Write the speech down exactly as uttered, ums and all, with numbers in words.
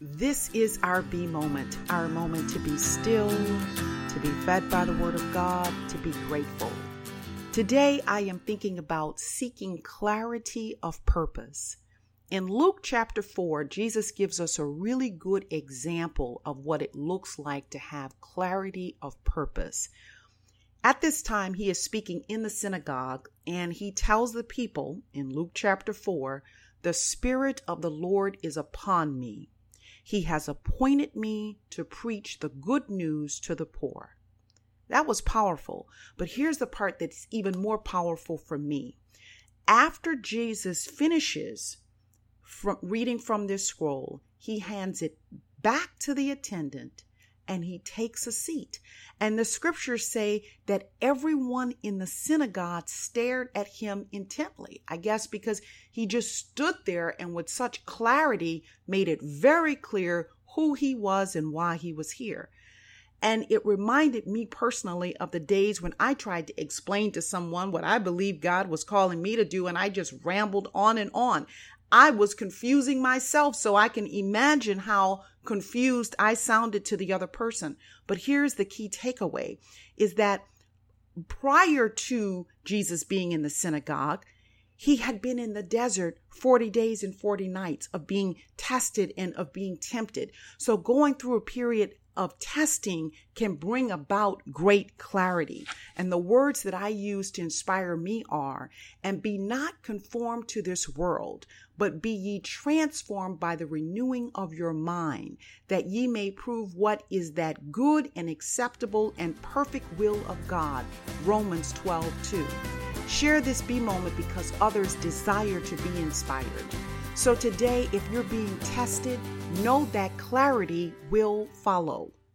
This is our B moment, our moment to be still, to be fed by the Word of God, to be grateful. Today, I am thinking about seeking clarity of purpose. In Luke chapter four, Jesus gives us a really good example of what it looks like to have clarity of purpose. At this time, he is speaking in the synagogue, and he tells the people in Luke chapter four, "The Spirit of the Lord is upon me. He has appointed me to preach the good news to the poor." That was powerful, but here's the part that's even more powerful for me. After Jesus finishes from reading from this scroll, he hands it back to the attendant and he takes a seat. And the scriptures say that everyone in the synagogue stared at him intently. I guess because he just stood there and with such clarity made it very clear who he was and why he was here. And it reminded me personally of the days when I tried to explain to someone what I believed God was calling me to do, and I just rambled on and on. I was confusing myself, so I can imagine how confused I sounded to the other person. But here's the key takeaway, is that prior to Jesus being in the synagogue, he had been in the desert forty days and forty nights of being tested and of being tempted. So going through a period of testing can bring about great clarity. And the words that I use to inspire me are, "And be not conformed to this world, but be ye transformed by the renewing of your mind, that ye may prove what is that good and acceptable and perfect will of God." Romans twelve two. Share this B moment because others desire to be inspired. So today, if you're being tested, know that clarity will follow.